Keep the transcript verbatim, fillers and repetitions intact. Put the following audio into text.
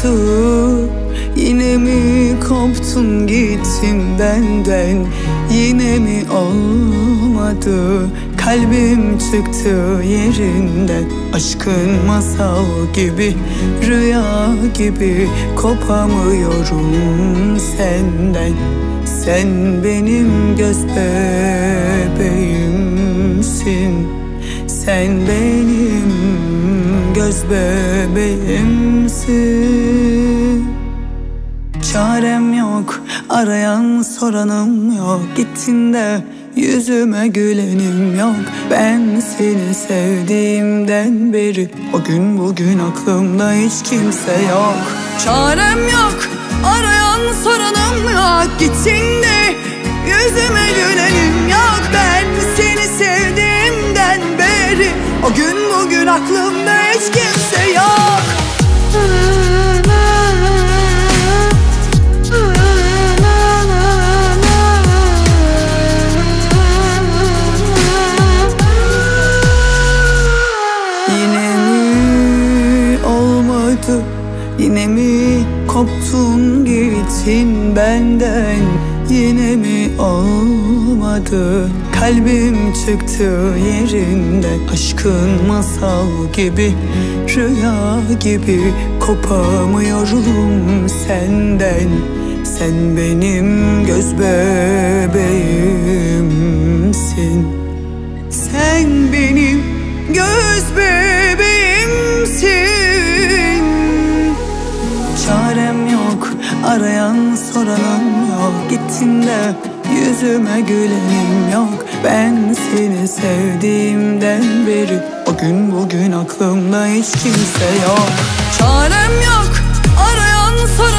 olmadı? Yine mi koptun gittin benden? Yine mi olmadı? Kalbim çıktı yerinden. Aşkın masal gibi, rüya gibi kopamıyorum senden. Sen benim göz bebeğimsin. Sen benim göz bebeğimsin. Çarem yok, arayan soranım yok. Gittin de yüzüme gülenim yok. Ben seni sevdiğimden beri o gün bugün aklımda hiç kimse yok. Çarem yok, arayan soranım yok. Gittin de yüzüme gülenim yok. Ben seni sevdiğimden beri o gün bugün aklımda hiç kimse yok. Yine mi koptun gittin benden? Yine mi olmadı? Kalbim çıktı yerinden. Aşkın masal gibi, rüya gibi kopamıyorum senden. Sen benim göz bebeğimsin. Sen benim göz bebeğimsin. Çarem yok, arayan soranım yok. Gittin de yüzüme gülenim yok. Ben seni sevdiğimden beri o gün bugün aklımda hiç kimse yok. Çarem yok, arayan soranım